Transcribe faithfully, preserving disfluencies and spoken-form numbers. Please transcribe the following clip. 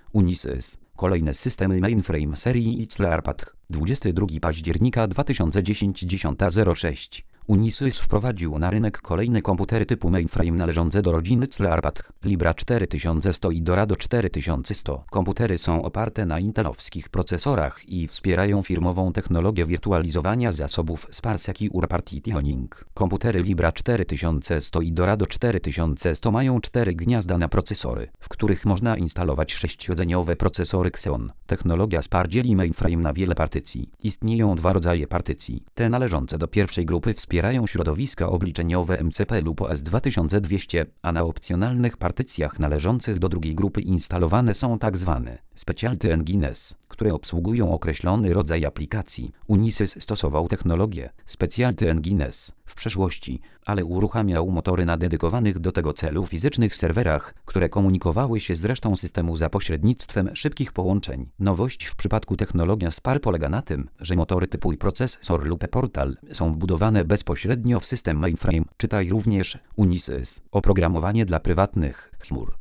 Unisys. Kolejne systemy mainframe serii Xlarpat. dwudziestego drugiego października dwa tysiące dziesiątego dziesiątego zero sześć. Unisys wprowadził na rynek kolejne komputery typu mainframe należące do rodziny Xlarpat, Libra cztery tysiące sto i Dorado cztery tysiące sto. Komputery są oparte na intelowskich procesorach i wspierają firmową technologię wirtualizowania zasobów Sparse Secure Partitioning. Komputery Libra cztery tysiące sto i Dorado cztery tysiące sto mają cztery gniazda na procesory, w których można instalować sześciordzeniowe procesory Xeon. Technologia Spar dzieli mainframe na wiele partycji. Istnieją dwa rodzaje partycji. Te należące do pierwszej grupy wspierają środowiska obliczeniowe M C P lub O S dwa tysiące dwieście, a na opcjonalnych partycjach należących do drugiej grupy instalowane są tzw. Specialty Engines, które obsługują określony rodzaj aplikacji. Unisys stosował technologię Specialty Engines w przeszłości, ale uruchamiał motory na dedykowanych do tego celu fizycznych serwerach, które komunikowały się z resztą systemu za pośrednictwem szybkich połączeń. Nowość w przypadku technologia Spar polega na tym, że motory typu i procesor lub portal są wbudowane bezpośrednio w system mainframe. Czytaj również Unisys. Oprogramowanie dla prywatnych chmur.